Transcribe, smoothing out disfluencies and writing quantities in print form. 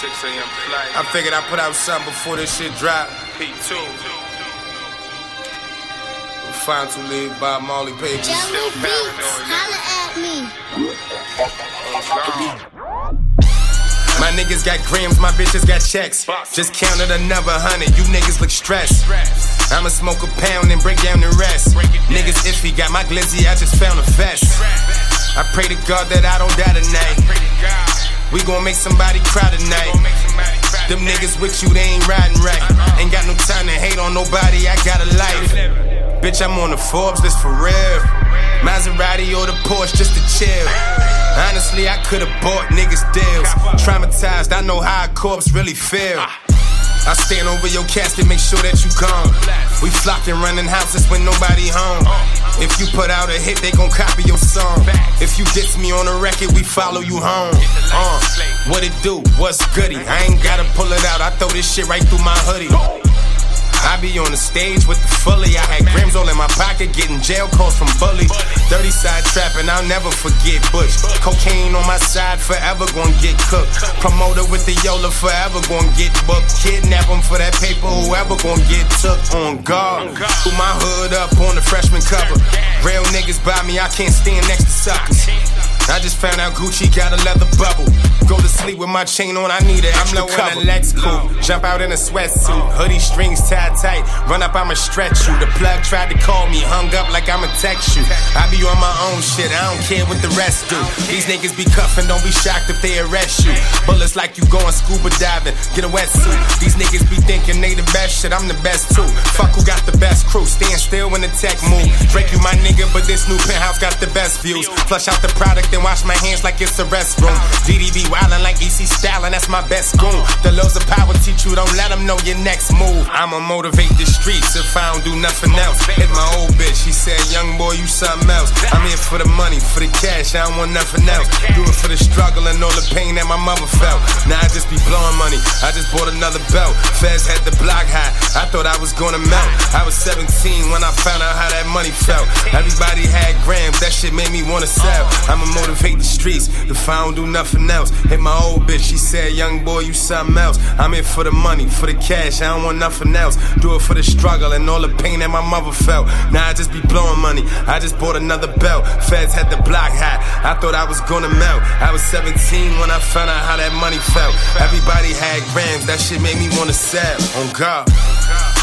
6 a.m. flight. I figured I'd put out something before this shit drop. P2. Fine to leave by Molly Pages. Jelly Beats, holla at me. My niggas got grams, my bitches got checks. Just counted another 100, you niggas look stressed. I'ma smoke a pound and break down the rest. Niggas iffy, got my glizzy, I just found a vest. I pray to God that I don't die tonight. We gon' make somebody cry tonight. Them niggas with you, they ain't riding right. Ain't got no time to hate on nobody, I got a life. Bitch, I'm on the Forbes list for real. Maserati or the Porsche just to chill. Honestly, I could've bought niggas deals. Traumatized, I know how a corpse really feel. I stand over your casket, make sure that you gone. We flocking, running houses when nobody home. If you put out a hit, they gon' copy your song. If you diss me on a record, we follow you home. What it do? What's goody? I ain't gotta pull it out, I throw this shit right through my hoodie. I be on the stage with the fully. I had grams all in my pocket, getting jail calls from bullies. 30 side trapping, I'll never forget Butch. Cocaine on my side, forever gon' get cooked. Promoter with the Yola, forever gon' get booked. Kidnap them for that paper, whoever gon' get took. On guard, threw my hood up on the freshman cover. Real niggas by me, I can't stand next to suckers. I just found out Gucci got a leather bubble. Go to sleep with my chain on, I need it. I'm low in a Lex coupe. Jump out in a sweatsuit. Hoodie strings tied tight. Run up, I'ma stretch you. The plug tried to call me, hung up like I'ma text you. I be on my own shit, I don't care what the rest do. These niggas be cuffin', don't be shocked if they arrest you. Bullets like you going scuba diving, get a wetsuit. These niggas be thinking they the best shit, I'm the best too. Fuck who got the best crew, stand still when the tech move. Drake you my nigga, but this new penthouse got the best views. Flush out the product and wash my hands like it's a restroom. DDB wildin' like EC Stylin', that's my best goon. The laws of power teach you, don't let them know your next move. I'ma motivate the streets if I don't do nothing else. Hit my old bitch, she said, young boy, you something else. I'm here for the money, for the cash, I don't want nothing else. Do it for the struggle and all the pain that my mother felt. Now I just be blowing money, I just bought another belt. Feds had the block high, I thought I was gonna melt. I was 17 when I found out how that money felt. Everybody had grams, that shit made me wanna sell. I'ma motivate the streets if I don't do nothing else. Hit my old bitch, she said, young boy, you something else. I'm here for the money, for the cash, I don't want nothing else. Do it for the struggle and all the pain that my mother felt. Now I just be blowing money, I just bought another belt. Feds had the block high, I thought I was gonna melt. I was 17 when I found out how that money felt. Everybody had grams, that shit made me wanna sell. On God.